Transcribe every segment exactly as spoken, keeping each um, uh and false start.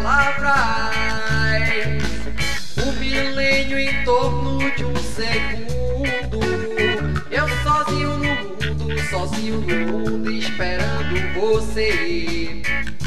palavras. Um milênio em torno de um segundo. Eu sozinho no mundo, sozinho no mundo, esperando você.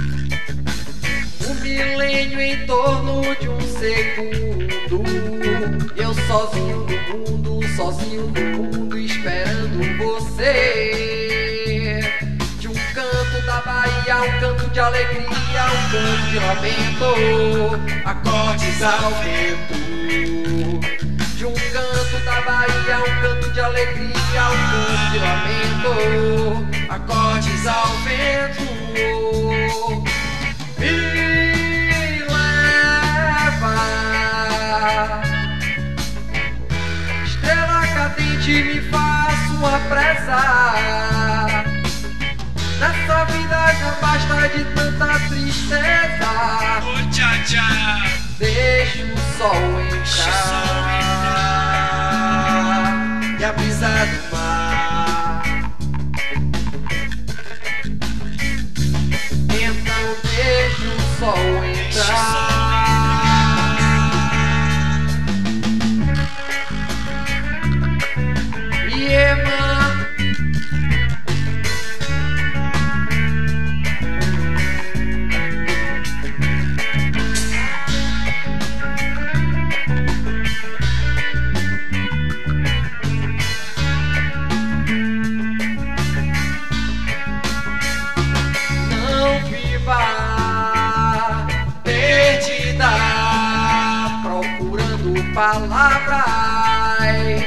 Um milênio em torno de um segundo. Eu sozinho no mundo, sozinho no mundo, esperando você. De um canto da Bahia, um canto de alegria, um canto de lamento, acordes ao vento. De um canto da Bahia, um canto de alegria, um canto de lamento, acordes ao vento. Me leva, estrela cadente, me faço apressar. Nessa vida já basta de tanta tristeza. Oh, tchá, tchá. Deixa o sol entrar e a brisa do mar. Então deixa o sol entrar. Yeah, perdida, procurando palavras.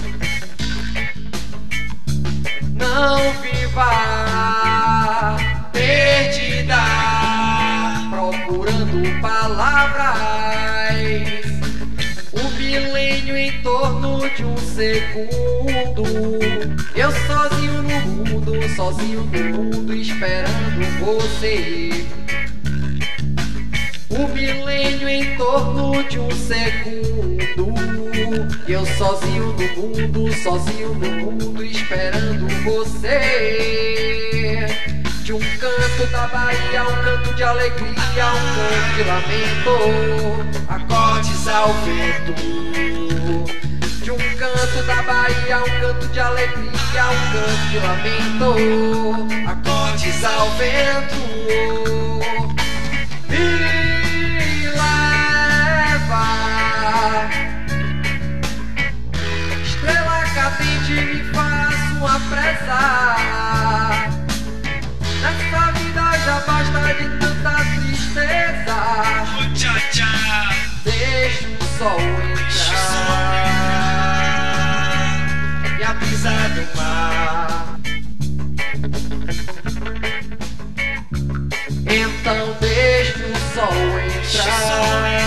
Não viva perdida, procurando palavras. Um milênio em torno de um segundo. Eu sozinho no mundo, sozinho no mundo, esperando você. Um milênio em torno de um segundo. Eu sozinho no mundo, sozinho no mundo, esperando você. De um canto da Bahia, um canto de alegria, um canto de lamento, acordes ao vento. De um canto da Bahia, um canto de alegria, um canto de lamento, acordes ao vento. Me leva, estrela cadente, me faço apressar. Nessa vida já basta de tanta tristeza. Oh, tchá, tchá. Deixa o sol entrar e a brisa do mar. Então deixa o sol entrar.